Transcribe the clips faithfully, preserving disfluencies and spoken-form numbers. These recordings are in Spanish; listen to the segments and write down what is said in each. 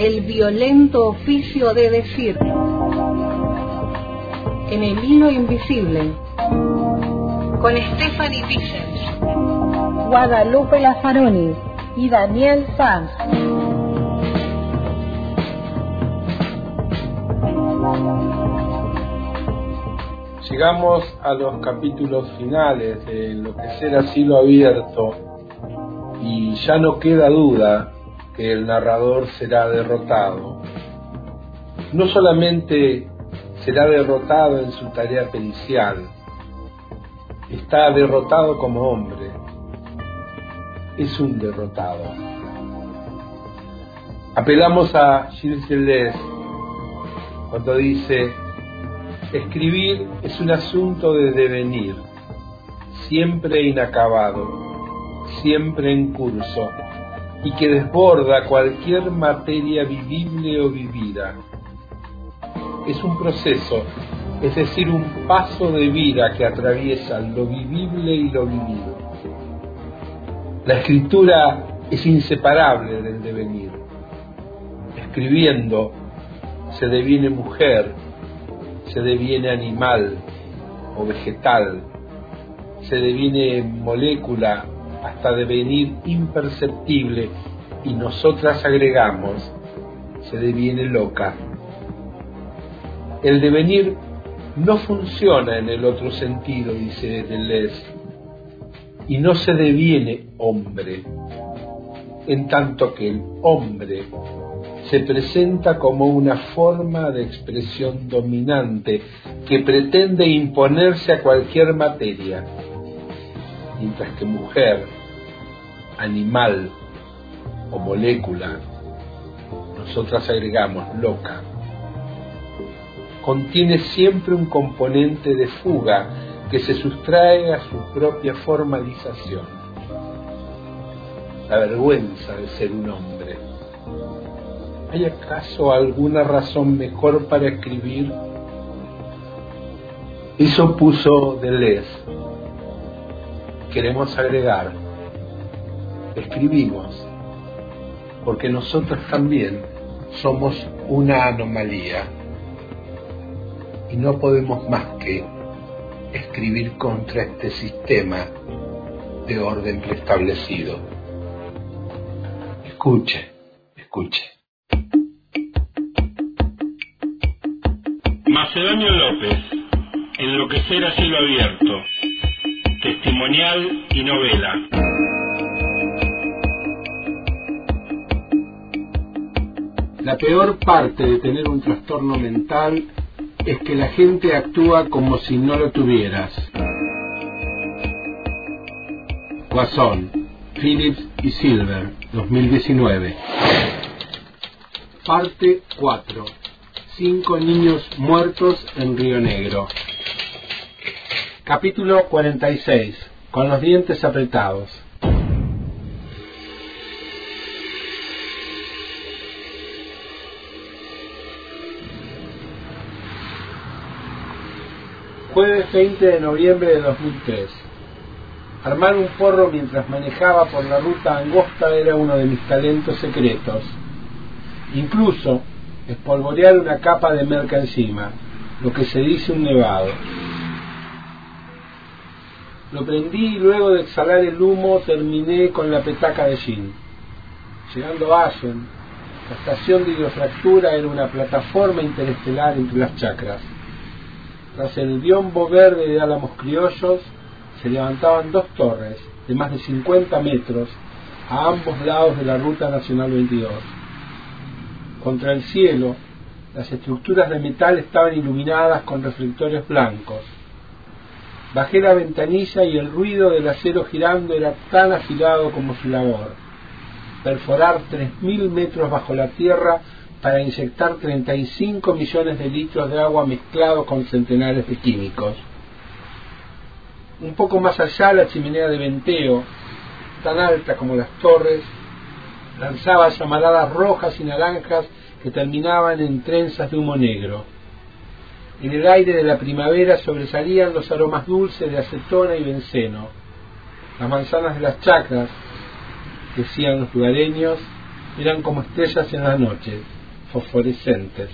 el violento oficio de decir. En el hilo invisible, con Stephanie Vicens, Guadalupe Lazaroni y Daniel Sanz. Llegamos a los capítulos finales de Enloquecer a cielo abierto y ya no queda duda que el narrador será derrotado. No solamente será derrotado en su tarea pericial, está derrotado como hombre. Es un derrotado. Apelamos a Gilles Deleuze cuando dice: escribir es un asunto de devenir, siempre inacabado, siempre en curso, y que desborda cualquier materia vivible o vivida. Es un proceso, es decir, un paso de vida que atraviesa lo vivible y lo vivido. La escritura es inseparable del devenir. Escribiendo se deviene mujer, se deviene animal o vegetal, se deviene molécula hasta devenir imperceptible, y nosotras agregamos, se deviene loca. El devenir no funciona en el otro sentido, dice Deleuze, y no se deviene hombre, en tanto que el hombre se presenta como una forma de expresión dominante que pretende imponerse a cualquier materia, mientras que mujer, animal o molécula, nosotras agregamos loca, contiene siempre un componente de fuga que se sustrae a su propia formalización. La vergüenza de ser un hombre. ¿Hay acaso alguna razón mejor para escribir? Eso puso Deleuze. Queremos agregar, escribimos, porque nosotros también somos una anomalía y no podemos más que escribir contra este sistema de orden preestablecido. Escuche, escuche. Macedonio López, Enloquecer a cielo abierto, testimonial y novela. La peor parte de tener un trastorno mental es que la gente actúa como si no lo tuvieras. Guasón, Phillips y Silver, dos mil diecinueve. Parte cuatro. Cinco niños muertos en Río Negro. Capítulo cuarenta y seis. Con los dientes apretados. Jueves veinte de noviembre de dos mil tres. Armar un porro mientras manejaba por la ruta angosta era uno de mis talentos secretos. Incluso espolvorear una capa de merca encima, lo que se dice un nevado. Lo prendí y luego de exhalar el humo terminé con la petaca de gin. Llegando a Allen, la estación de hidrofractura era una plataforma interestelar entre las chacras. Tras el biombo verde de álamos criollos se levantaban dos torres de más de cincuenta metros a ambos lados de la Ruta Nacional veintidós. Contra el cielo, las estructuras de metal estaban iluminadas con reflectores blancos. Bajé la ventanilla y el ruido del acero girando era tan afilado como su labor. Perforar tres mil metros bajo la tierra para inyectar treinta y cinco millones de litros de agua mezclados con centenares de químicos. Un poco más allá, la chimenea de venteo, tan alta como las torres, lanzaba llamaradas rojas y naranjas que terminaban en trenzas de humo negro. En el aire de la primavera sobresalían los aromas dulces de acetona y benceno. Las manzanas de las chacras, decían los lugareños, eran como estrellas en las noches. fosforescentes.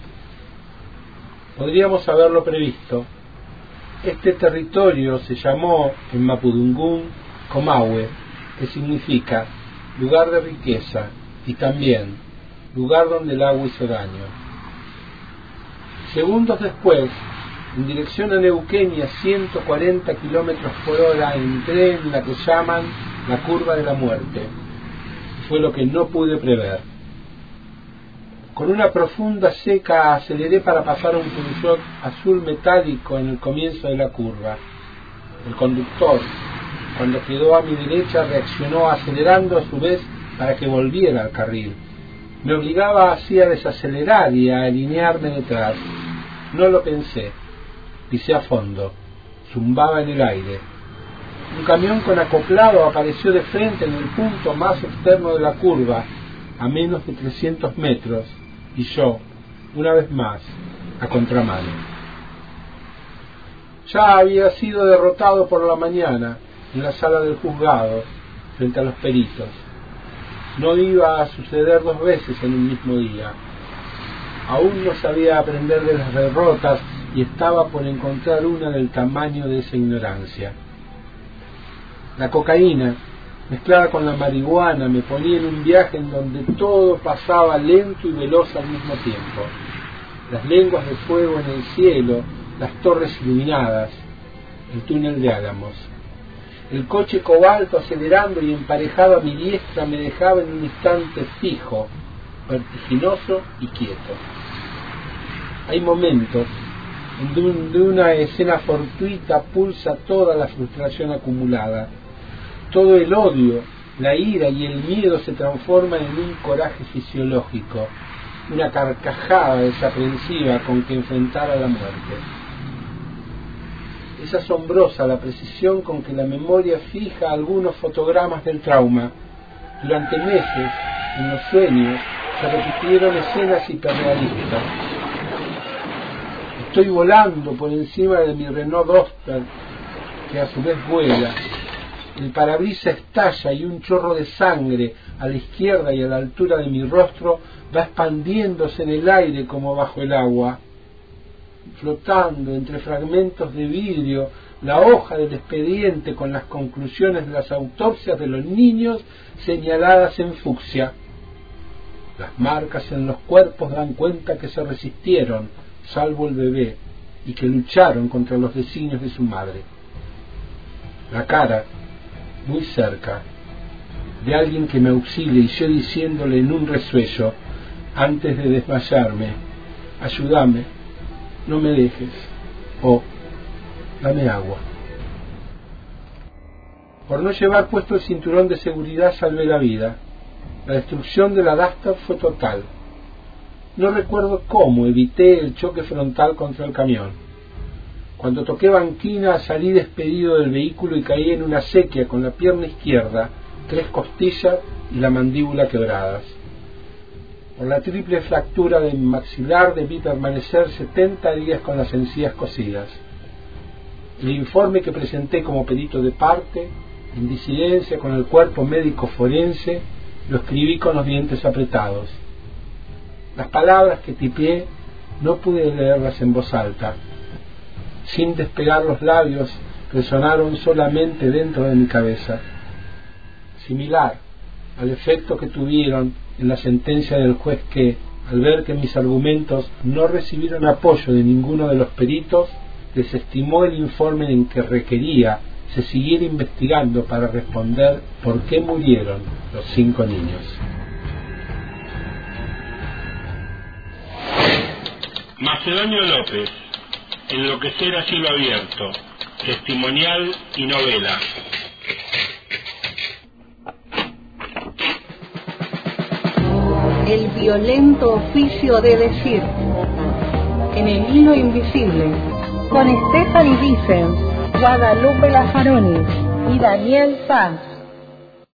Podríamos haberlo previsto. Este territorio se llamó en mapudungún Comahue, que significa lugar de riqueza y también lugar donde el agua hizo daño. Segundos después, en dirección a Neuquén y a ciento cuarenta kilómetros por hora, entré en la que llaman la curva de la muerte. Fue lo que no pude prever. Con una profunda seca aceleré para pasar un Peugeot azul metálico en el comienzo de la curva. El conductor, cuando quedó a mi derecha, reaccionó acelerando a su vez para que volviera al carril. Me obligaba así a desacelerar y a alinearme detrás. No lo pensé. Pisé a fondo. Zumbaba en el aire. Un camión con acoplado apareció de frente en el punto más externo de la curva, a menos de trescientos metros, y yo, una vez más, a contramano. Ya había sido derrotado por la mañana en la sala del juzgado, frente a los peritos. No iba a suceder dos veces en un mismo día. Aún no sabía aprender de las derrotas y estaba por encontrar una del tamaño de esa ignorancia. La cocaína, mezclada con la marihuana, me ponía en un viaje en donde todo pasaba lento y veloz al mismo tiempo. Las lenguas de fuego en el cielo, las torres iluminadas, el túnel de Álamos. El coche cobalto acelerando y emparejado a mi diestra me dejaba en un instante fijo, vertiginoso y quieto. Hay momentos en donde una escena fortuita pulsa toda la frustración acumulada. Todo el odio, la ira y el miedo se transforman en un coraje fisiológico, una carcajada desaprensiva con que enfrentar a la muerte. Es asombrosa la precisión con que la memoria fija algunos fotogramas del trauma. Durante meses, en los sueños, se repitieron escenas hiperrealistas. Estoy volando por encima de mi Renault Duster, que a su vez vuela. El parabrisas estalla y un chorro de sangre a la izquierda y a la altura de mi rostro va expandiéndose en el aire como bajo el agua. Flotando entre fragmentos de vidrio, la hoja del expediente con las conclusiones de las autopsias de los niños señaladas en fucsia. Las marcas en los cuerpos dan cuenta que se resistieron, salvo el bebé, y que lucharon contra los designios de su madre. La cara, muy cerca, de alguien que me auxilie, y yo diciéndole en un resuello, antes de desmayarme: ayúdame, no me dejes, o dame agua. Por no llevar puesto el cinturón de seguridad salvé la vida. La destrucción de la Duster fue total. No recuerdo cómo evité el choque frontal contra el camión. Cuando toqué banquina salí despedido del vehículo y caí en una sequía con la pierna izquierda, tres costillas y la mandíbula quebradas. Por la triple fractura de mi maxilar debí permanecer setenta días con las encías cosidas. El informe que presenté como perito de parte, en disidencia con el cuerpo médico forense, lo escribí con los dientes apretados. Las palabras que tipié no pude leerlas en voz alta. Sin despegar los labios, resonaron solamente dentro de mi cabeza. Similar al efecto que tuvieron en la sentencia del juez que, al ver que mis argumentos no recibieron apoyo de ninguno de los peritos, desestimó el informe en que requería se siguiera investigando para responder por qué murieron los cinco niños. Macedonio López, Enloquecer a cielo abierto, testimonial y novela. El violento oficio de decir, en el hilo invisible, con Stephanie Vicens, Guadalupe Lafaroni y Daniel Sanz.